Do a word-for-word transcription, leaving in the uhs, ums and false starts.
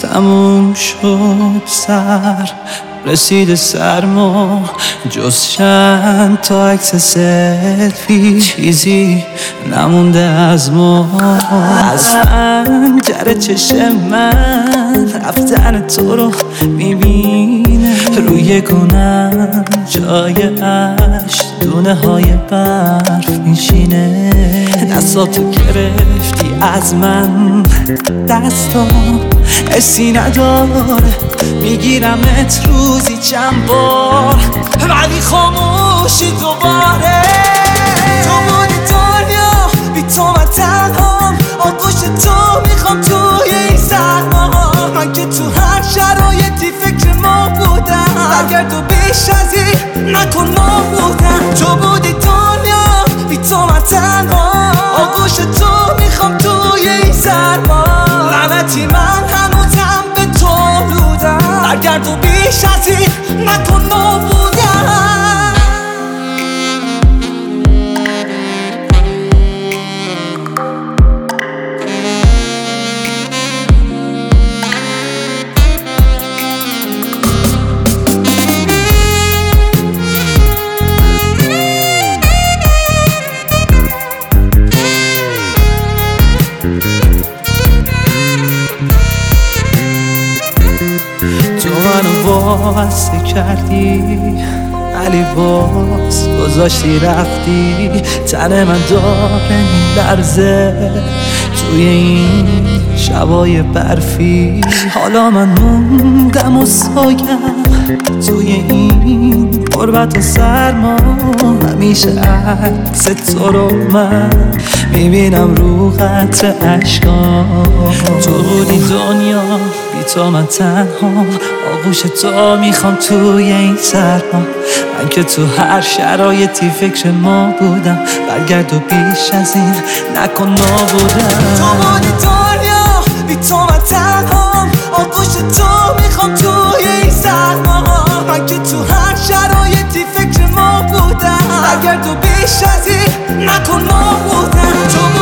تموم شد سر رسید سرما جز چند تا عکس سلفی چیزی نمونده از ما. از پنجره چشم من رفتن تو رو میبینه، روی گونم جای عشق دونه های برف میشینه. دستاتو گرفتی از من، دستام حسی نداره، میگیرمت روزی چند بار ولی خاموشی دوباره. تو بودی دنیا بی تو من تنهام، آغوش تو میخوام توی این سرما. من که تو هر شرایطی فکر ما بودم، برگرد و بیش از این نکن ما بودم. تو بودی دنیا بی تو من تنهام، آغوش تو میخوام توی این سرما. لعنتی من هنوزم به تو بودم، برگرد و بیش از این نکن ما بودم. تو منو واسه کردی علی باز گذاشتی رفتی، تن من داره میلرزه توی این شبای برفی. حالا من موندم و سایم توی این غربت و سرما، همیشه عکس تو رو من میبینم رو قطر اشکام. تو بودی دنیا بی تو من تنهام، آغوش تو میخوام توی این سرما. من که تو هر شرایطی فکر ما بودم، برگرد و بیش از این نکن ما بودم. تو بودی دنیا بی تو من تنهام، آغوش تو میخوام توی این سرما. من که تو هر شرایطی فکر ما بودم، برگرد و بیش از این نکن ما بودم.